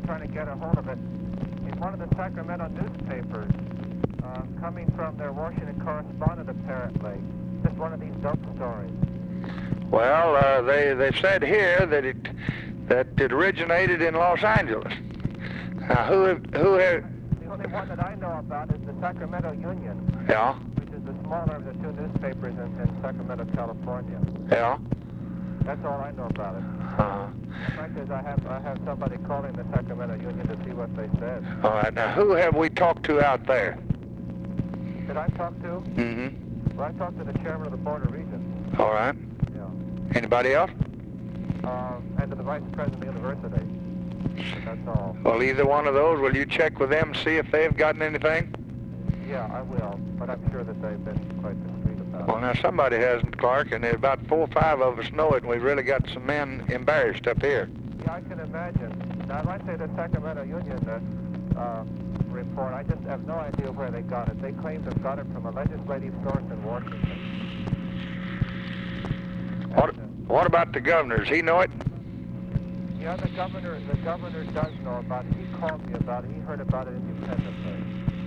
trying to get a hold of it. In one of the Sacramento newspapers, coming from their Washington correspondent, apparently. Just one of these dope stories. Well, they said here that it originated in Los Angeles. Now, who have... The only one that I know about is the Sacramento Union. Yeah. Which is the smaller of the two newspapers in Sacramento, California. Yeah. That's all I know about it. Uh-huh. The fact is, I have somebody calling the Sacramento Union to see what they said. All right. Now, who have we talked to out there? Did I talk to? Mm-hmm. Well, I talked to the chairman of the Board of Regents. All right. Yeah. Anybody else? And to the vice president of the university. That's all. Well, either one of those, will you check with them and see if they've gotten anything? Yeah, I will. But I'm sure that they've been quite discreet about Well, it. now, somebody hasn't, Clark, and about 4 or 5 of us know it, and we've really got some men embarrassed up here. Yeah, I can imagine. Now, I might say the Sacramento Union report, I just have no idea where they got it. They claim to have got it from a legislative source in Washington. What about the governor? Does he know it? Yeah, the governor does know about it. He called me about it. He heard about it independently.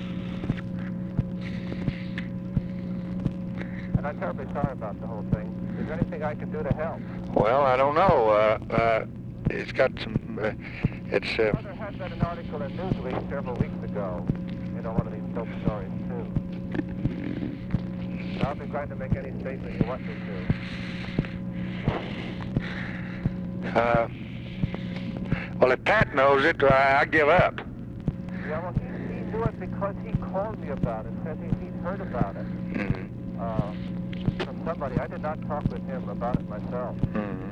And I'm terribly sorry about the whole thing. Is there anything I can do to help? Well, I don't know. It's got some... Well, there had been an article in Newsweek several weeks ago. You know, one of these dope stories, too. I'll be glad to make any statement you want me to. Well, if Pat knows it, I give up. Yeah, well, he knew it because he called me about it, said he'd heard about it. Mm-hmm. From somebody. I did not talk with him about it myself. Mm-hmm.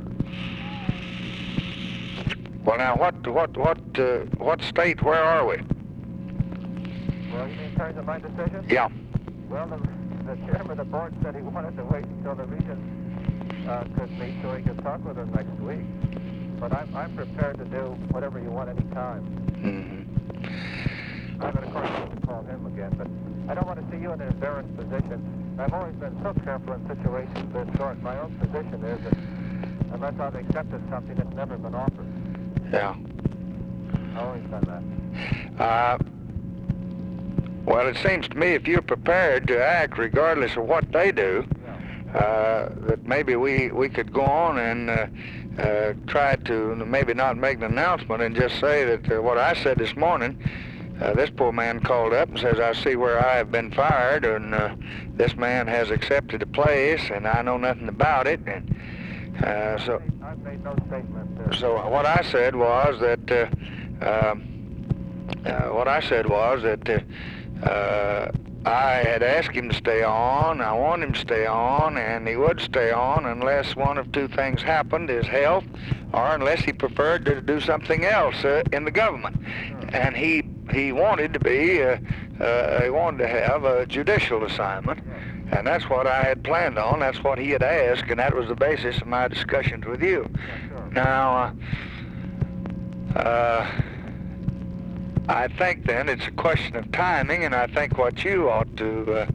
Well, now, what state, where are we? Well, you mean in terms of my decision? Yeah. Well, the chairman of the board said he wanted to wait until the regents could meet so he could talk with them next week. But I'm prepared to do whatever you want any time. Mm-hmm. I'm of course going to call him again, but I don't want to see you in an embarrassed position. I've always been so careful in situations of this sort. My own position is that unless I've accepted something that's never been offered. Yeah. I've always done that. Well, it seems to me if you're prepared to act regardless of what they do, that maybe we could go on and try to maybe not make an announcement and just say that what I said this morning, this poor man called up and says, I see where I have been fired, and this man has accepted a place, and I know nothing about it. And so I've made no statement. So what I said was that I had asked him to stay on. I wanted him to stay on, and he would stay on unless one of two things happened: his health, or unless he preferred to do something else in the government. And he wanted to be he wanted to have a judicial assignment. And that's what I had planned on. That's what he had asked, and that was the basis of my discussions with you. Now, I think then it's a question of timing, and I think what you ought to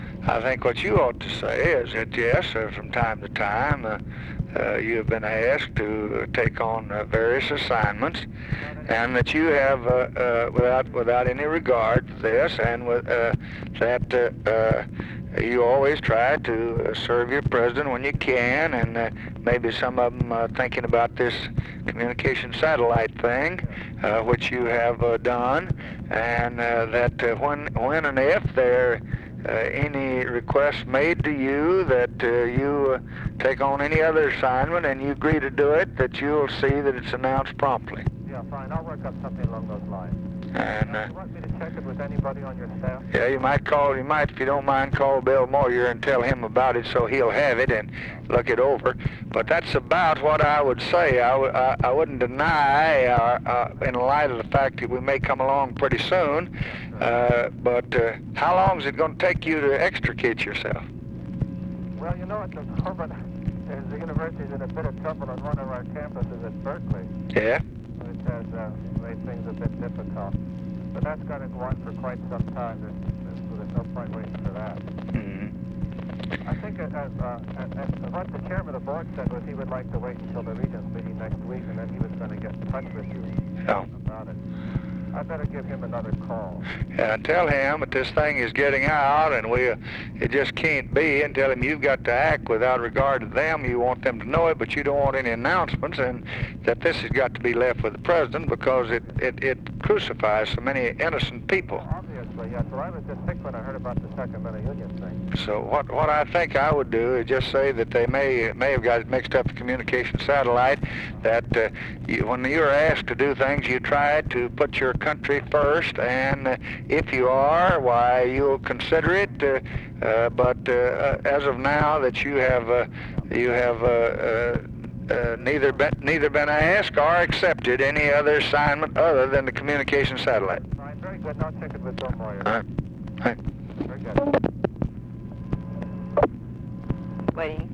say is that yes, from time to time, you have been asked to take on various assignments, and that you have, without any regard to this, and that you always try to serve your president when you can, and maybe some of them thinking about this communication satellite thing, which you have done, and that when and if there any requests made to you that you take on any other assignment and you agree to do it, that you'll see that it's announced promptly. Yeah, fine. I'll work up something along those lines. And you want me to check it with anybody on your staff? Yeah, you might, if you don't mind, call Bill Moyer and tell him about it so he'll have it and look it over. But that's about what I would say. I wouldn't deny, in light of the fact that we may come along pretty soon, but how long is it going to take you to extricate yourself? Well, you know, at the moment, the university's in a bit of trouble on one of our campuses at Berkeley. Yeah? Which has made things a bit difficult. But that's going to go on for quite some time. There's no point waiting for that. Mm-hmm. I think what the chairman of the board said was he would like to wait until the regents meeting next week, and then he was going to get in touch with you about it. I better give him another call. Yeah, tell him that this thing is getting out, and it just can't be, and tell him you've got to act without regard to them. You want them to know it, but you don't want any announcements, and that this has got to be left with the president because it crucifies so many innocent people. Well, obviously, yes. Well, I was just sick when I heard about the Sacramento Union thing. So what I think I would do is just say that they may have got it mixed up with communication satellite, that when you're asked to do things, you try to put your country first, and if you are, why, you'll consider it, but as of now that you have neither been asked or accepted any other assignment other than the communication satellite. Fine, very good. I'll check it with Bill Moyer. All right. Very good. Waiting.